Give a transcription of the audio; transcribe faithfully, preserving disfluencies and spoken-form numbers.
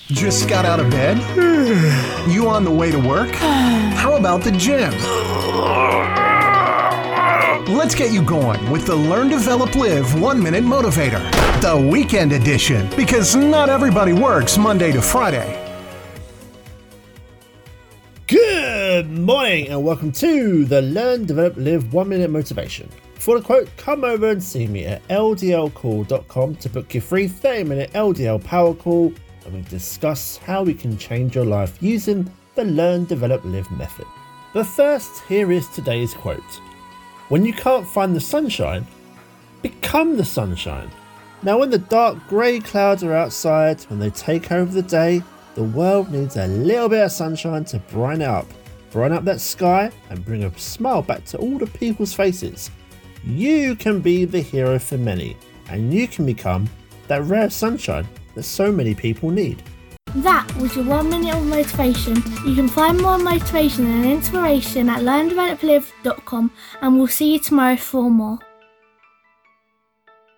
Just got out of bed? You on the way to work? How about the gym? Let's get you going with the Learn, Develop, Live One Minute Motivator, the weekend edition, because not everybody works Monday to Friday. Good morning and welcome to the Learn, Develop, Live One Minute Motivation. For the quote, come over and see me at L D L call dot com to book your free thirty minute L D L power call, and we discuss how we can change your life using the Learn, Develop, Live method. But first, here is today's quote. When you can't find the sunshine, become the sunshine. Now when the dark grey clouds are outside, when they take over the day, the world needs a little bit of sunshine to brighten it up. Brighten up that sky and bring a smile back to all the people's faces. You can be the hero for many, and you can become that rare sunshine that so many people need. That was your one minute of motivation. You can find more motivation and inspiration at learn develop live dot com, and we'll see you tomorrow for more.